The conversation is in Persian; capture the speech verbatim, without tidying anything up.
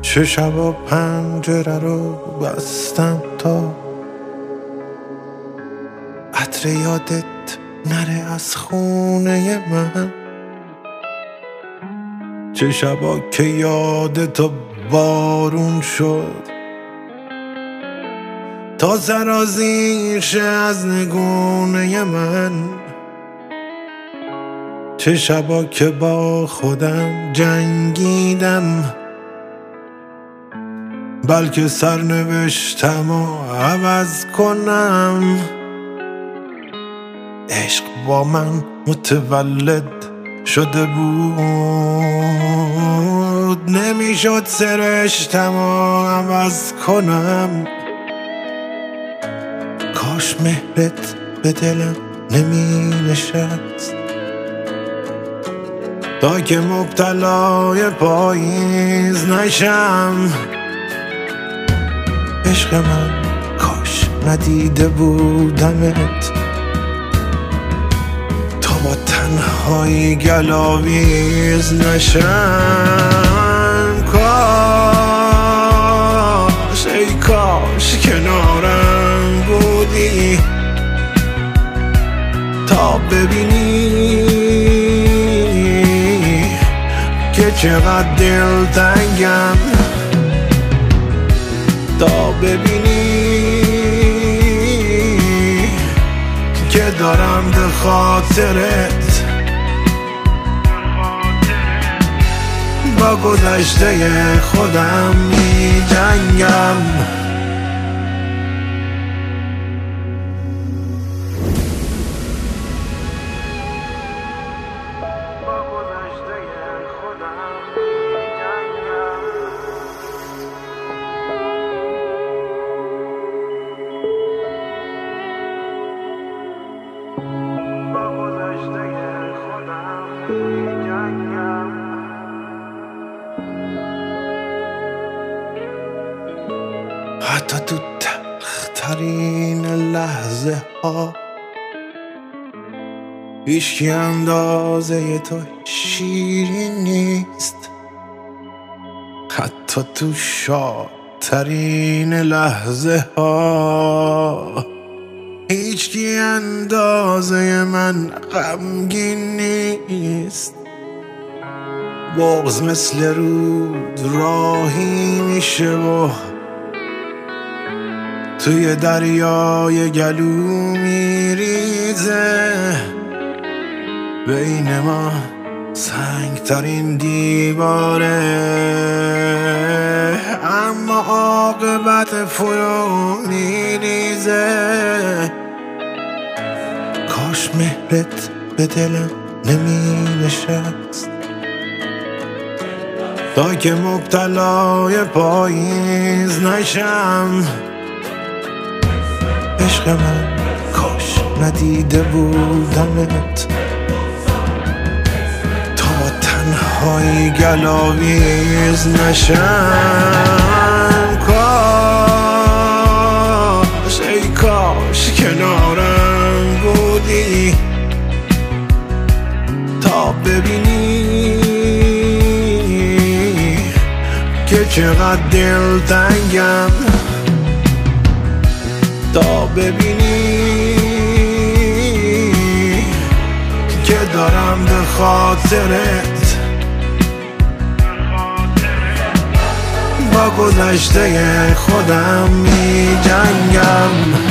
چه شبا پنجره رو بستم تا عطر یادت نره از خونه من، چه شبا که یادتو بارون شد تا سرازیر شه از نگونه من، چه شبا که با خودم جنگیدم بلکه سرنوشتم و عوض کنم. عشق با من متولد شده بود، نمیشد سرشتم و عوض کنم. کاش مهرت به دلم نمی نشست تا که مبتلای پاییز نشم. عشق من کاش ندیده بودمت تا با تنهایی گلاویز نشم. کاش ای کاش کنارم بودی تا ببینی که چقدر دلتنگم، تا ببینی که دارم به خاطرت با گذشته خودم می جنگم. حتی تو تلخترین لحظه ها هیچکی اندازه تو شیرین نیست، حتی تو شادترین لحظه ها هیچکی اندازه من غمگین نیست. بغض مثل رود راهی میشه و توی دریای گلو میریزه، بین ما سنگترین دیواره اما عاقبت فرو میریزه. کاش مهرت به دلم نمی نشست تا که مبتلای پاییز نشم. عشق من کاش ندیده بودمت تا با تنهایی گلاویز نشم. کاش ای کاش کنارم بودی تا ببینی که چقدر دلتنگم، تا ببینی که دارم به خاطرت با گذشته خودم می جنگم.